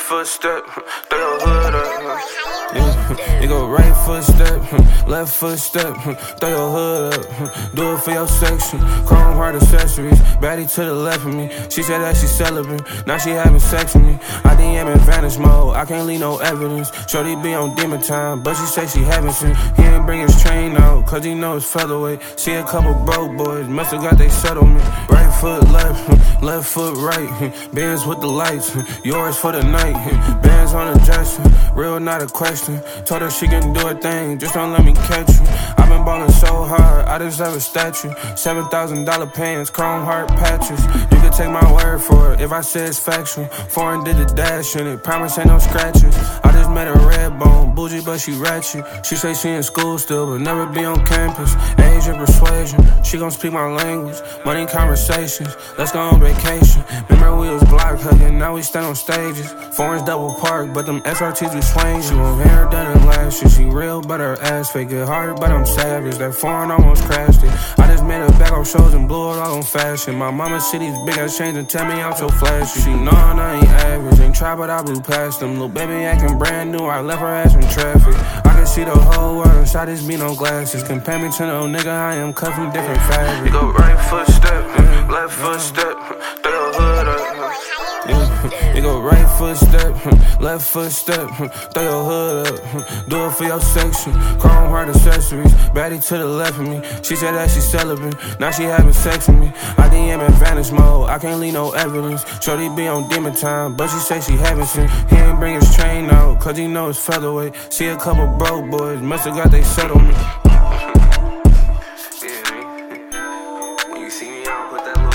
footstep, throw your hood up. Yeah, you go right footstep, left footstep, throw your hood up. Do it for your section, chrome heart accessories. Baddie to the left of me, she said that she celibate. Now she having sex with me. I DM in vanish mode, I can't leave no evidence. Shorty be on demon time, but she say she haven't seen. He ain't bring his train out, cause he know it's featherweight. See a couple broke boys, musta got they settlement. Right foot left, left foot right. Bands with the lights, yours for the night. Bands on the dresser, real not a question. Told her she can do a thing, just don't let me catch you. I've been ballin' so hard, I deserve a statue. $7,000 pants, chrome heart patches. You can take my word for it if I say it's factual. Foreign did the dash in it, promise ain't no scratches. I just met a red bone, bougie but she ratchet. She say she in school still but never be on campus. Age and persuasion, she gon' speak my language. Money conversations, let's go on vacation. Remember we was block hugging, now we stand on stages. Foreign's double park, but them SRTs we swing. She want hair done and lashes, she real but her ass fake. Good heart but I'm savage, that foreign almost crashed it. I just made a bag on shows and blew it all on fashion. My mama see these big ass chains and tell me I'm so flashy. She know I ain't average, ain't try but I blew past them. Little baby acting brand new, I left her ass in traffic. I can see the whole world inside this beat on glasses. Compare me to no nigga, I am cut from different fabrics. You go right footstep, left footstep, throw your hood up. Yeah, you go right footstep, left footstep, throw your hood up. Do it for your section, chrome heart accessories. Baddie to the left of me, she said that she celibate. Now she having sex with me. I DM in vanish mode, I can't leave no evidence. Shorty be on demon time, but she say she haven't seen. He ain't bring his train out, cause he know it's featherweight. See a couple broke boys, musta got they settlement. Yeah, when you see me, I don't put that